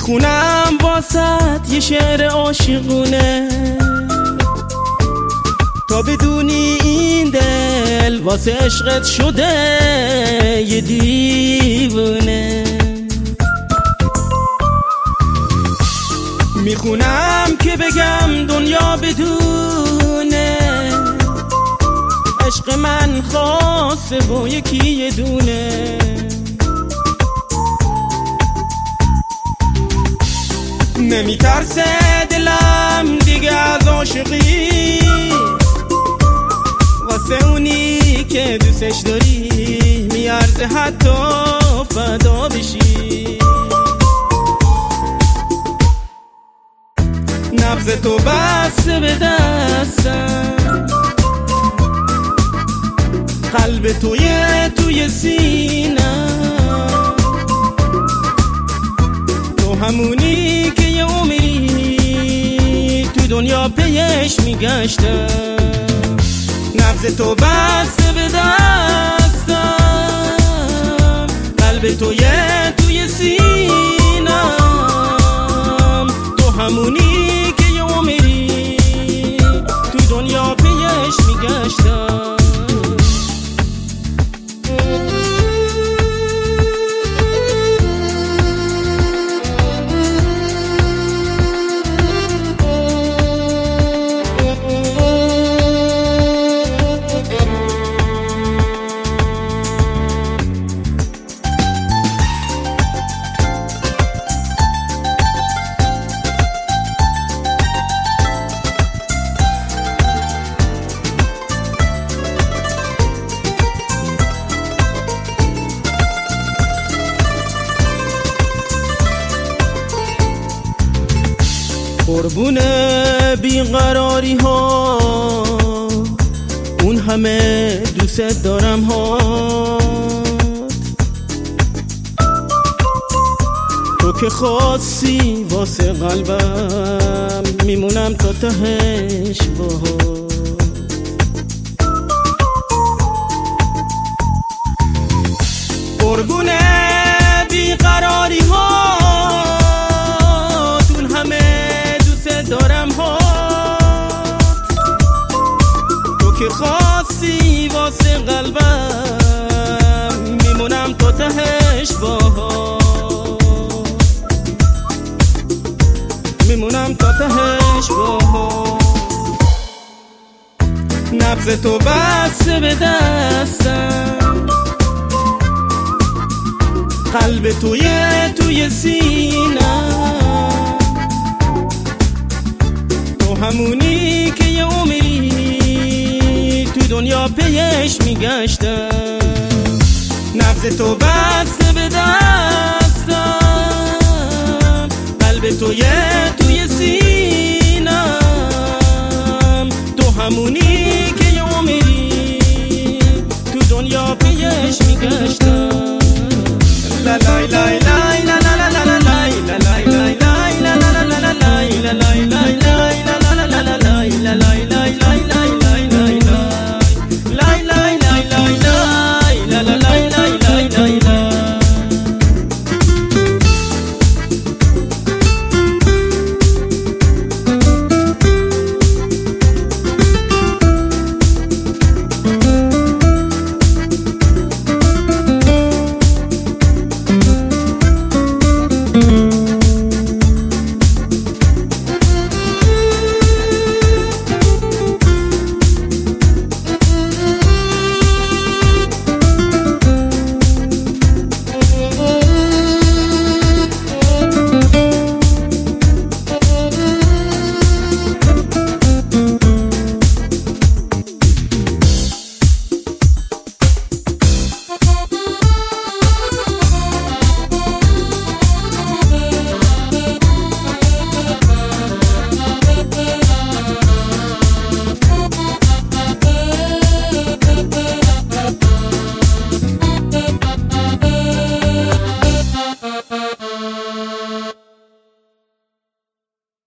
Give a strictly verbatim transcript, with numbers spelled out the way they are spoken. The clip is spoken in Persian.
میخونم واسط یه شعر عاشقونه تا بدونی این دل واسه عشقت شده یه دیوونه. میخونم که بگم دنیا بدونه عشق من خاصه با یکی یه دونه. نمیترسه دلم دیگه از عاشقی واسه اونی که دوستش داری میارزه حتی فدا بشی. نبض تو بسته به دستم قلب توی توی سینم تو همونی که یه عمری تو دنیا پیش میگشتم. نبض تو بسته به دستم قلب توی توی سینم تو همونی که یه عمری تو دنیا پیش میگشتم. قربون بیقراری ها اون همه دوست دارم ها تو که خاصی واسه قلبم میمونم تا تهش باهات. قربون بیقراری ها دارم ها تو که خاصی واسه قلبم میمونم تا تهش باهات میمونم تا تهش باهات. نبض تو بسته به دستم قلب توی توی سینم تو همونی که یه عمری تو دنیا پیش میگشتم. نبض تو بسته به دستم قلب توی